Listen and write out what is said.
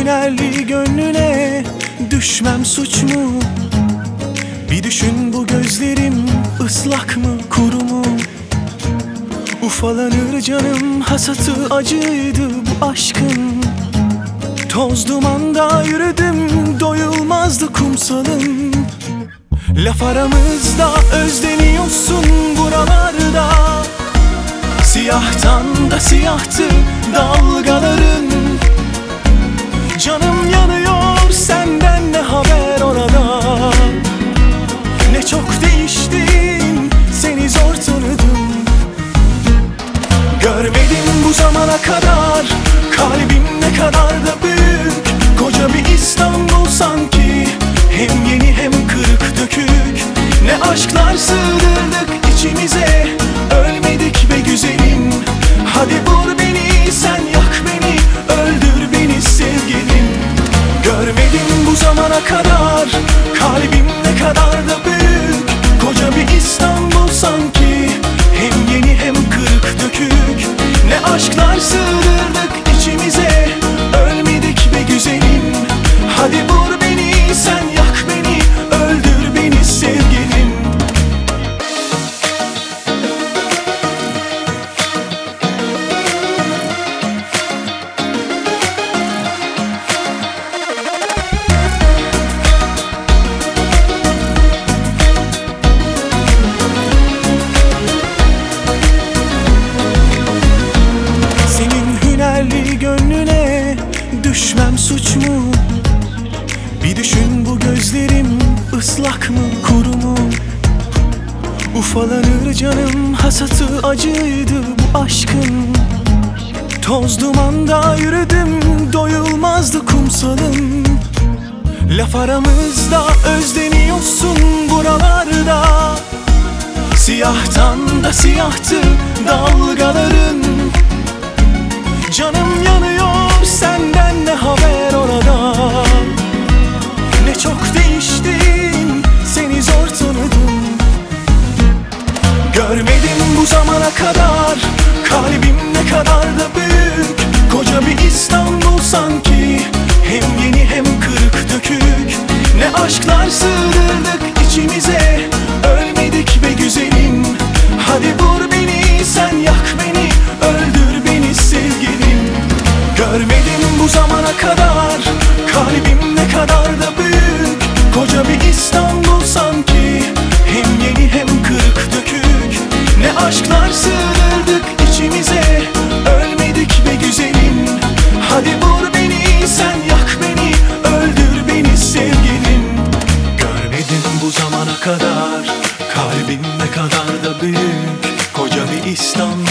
hünerli gönlüne düşmem suç mu? Bir düşün, bu gözlerim ıslak mı kuru mu? Ufalanır canım, hasatı acıydı bu aşkın. Toz dumanda yürüdüm, doyulmazdı kumsalım. Laf aramızda özleniyorsun buralarda. Siyahtan da siyahtı dalgaların. Canım yanıyor, senden ne haber orada? Ne çok değiştin, seni zor tanıdım. Görmedim bu zamana kadar, kalbim ne kadar da büyük. Koca bir İstanbul sanki, hem yeni hem kırık dökük. Ne aşklar sığdırdık içimize, ölmedik be güzelim. Hadi vur beni, sen yak beni, öldür beni sevgilim. Görmedim bu zamana kadar, kalbim ne kadar da büyük. Koca bir İstanbul sanki, hem yeni hem kırık dökük. Ne aşklar sığdırdık içimize, ölmedik be güzelim. Hadi vur beni, sen yak beni, öldür beni sevgilim. Gönlüne düşmem suç mu? Bir düşün, bu gözlerim ıslak mı kuru mu? Ufalanır canım, hasatı acıydı bu aşkın. Toz dumanda yürüdüm, doyulmazdı kumsalım. Laf aramızda özleniyorsun buralarda. Siyahtan da siyahtı dalgaların. Canım yanıyor, senden ne haber orada? Ne çok değiştin, seni zor tanıdım. Görmedim bu zamana kadar, kalbim ne kadar da büyük. Koca bir İstanbul sanki, hem yeni hem kırık dökük. Ne aşklar sığdırdık içimize, ölmedik be güzelim. Hadi vur beni, sen yak beni, öldür beni sevgilim. Görmedim bu zamana kadar, kalbim ne kadar da büyük. Koca bir İstanbul sanki, hem yeni hem kırık dökük. Ne aşklar sığdırdık içimize, ölmedik be güzelim. Hadi vur beni, sen yak beni, öldür beni sevgilim. Görmedim bu zamana kadar, kalbim ne kadar da büyük. Koca bir İstanbul